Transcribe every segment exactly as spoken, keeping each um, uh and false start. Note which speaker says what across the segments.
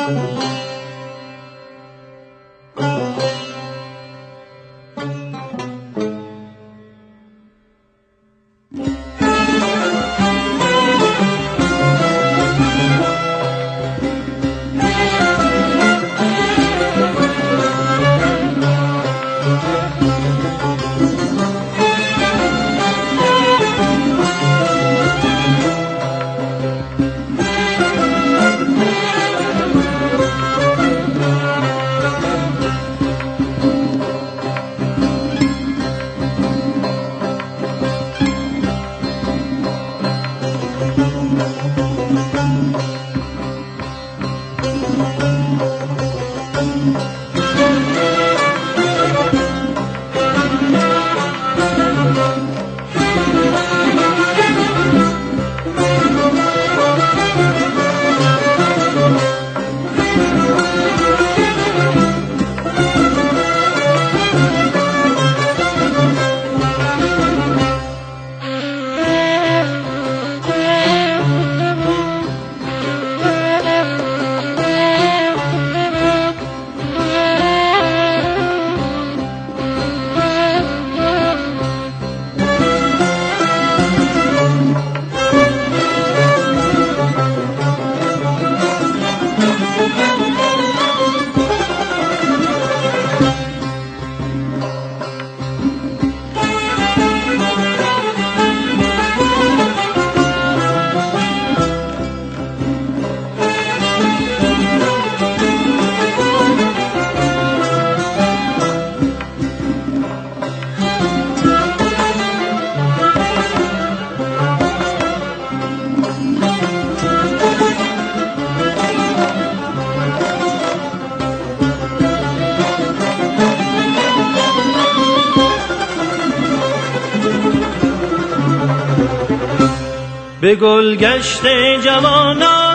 Speaker 1: به گلگشت جوانان،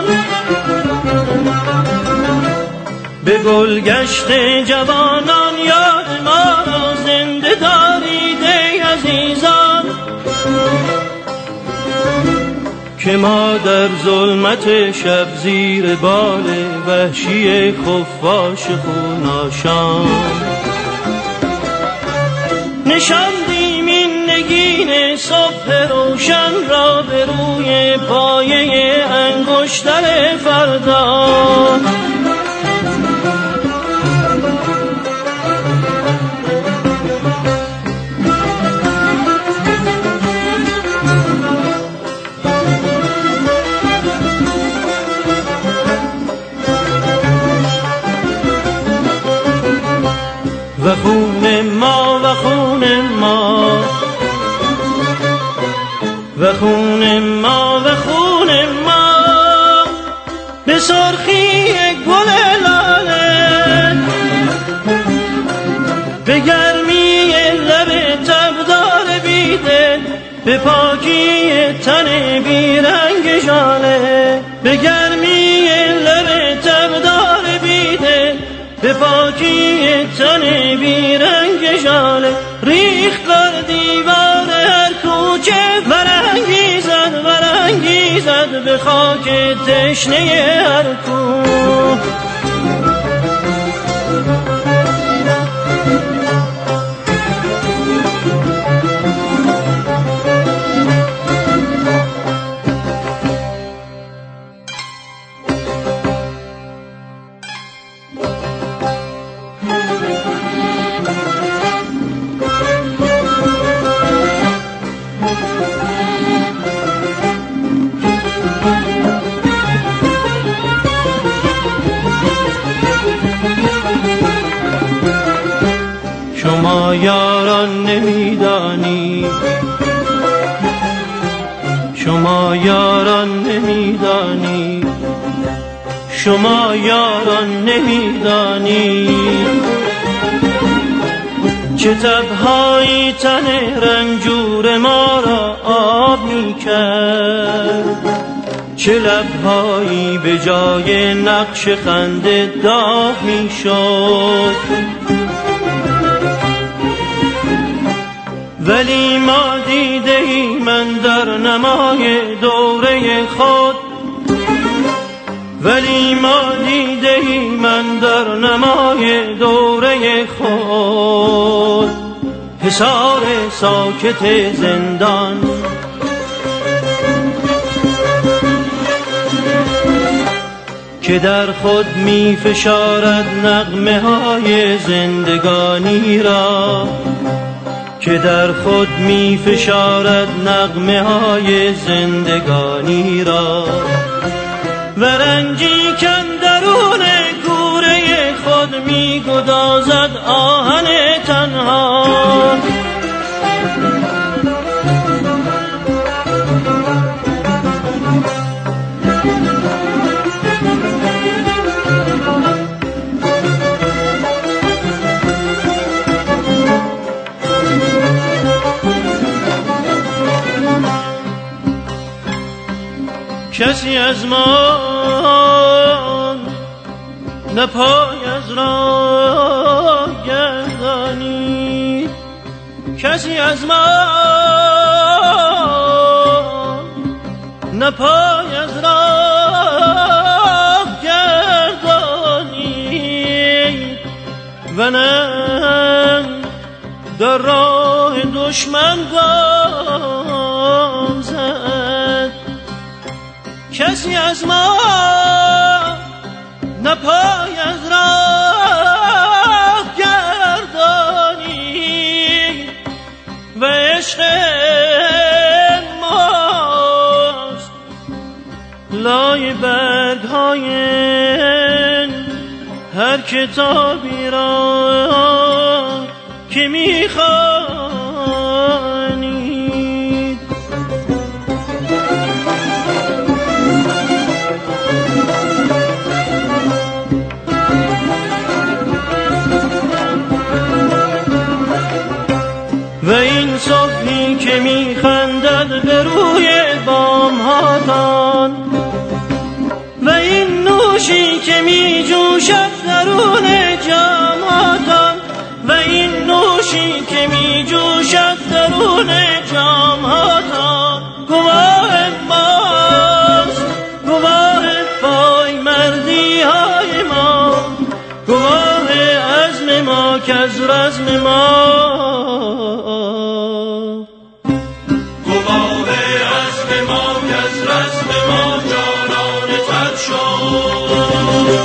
Speaker 1: به گلگشت جوانان یاد ما را زنده دارید ای عزیزان، که ما در ظلمت شب زیر بال وحشی خفاش خوناشان نشاندیم این نگین صبح روشن را به روی پایه انگشتر فردا. و خون ما و خون ما و خون ما و خون ما به سرخی گل لاله، به گرمی لب تبدار بیدل، به پاکی تن بیرنگ ژاله، به گرمی لب تبدار بیدل، به پاکی تن بیرنگ ژاله، ریخت بر دیوار هر کوچه ورانگیزد ورانگیزد به خاک تشنه هر کوه. شما یاران نمیدانی، شما یاران نمیدانی، شما یاران نمیدانی چه تب‌هایی تن رنجور ما را آب می‌کرد، چه لب‌هایی به جای نقش خنده داغ می‌شد. ولی ما دیده ای من در نمای دوره خود، ولی ما دیده ای من در نمای دوره خود حصار ساکت زندان، که در خود می فشارد نغمه های زندگانی را، که در خود می فشارد نغمه های زندگانی را، و رنجی کاندرون کوره خود می گدازد آهن تنها. کسی از ما نه پای از راه گردانی، کسی از ما نه پای از راه گردانی، و نه در راه دشمن گام زد. کسی از ما نه پای از راه گردانی، و عشق ماست لای برگ های هر کتابی را که میخوانی. و این صبحی که میخندد به روی بامهاتان، و این نوشی که میجوشد درون جامهاتان، و این نوشی که میجوشد درون جامهاتان، گواه ماست، گواه پای مردی های ما، گواه عزم ما که از رزم ما، گواه عزم ما که از رزم ما جانان تر شد.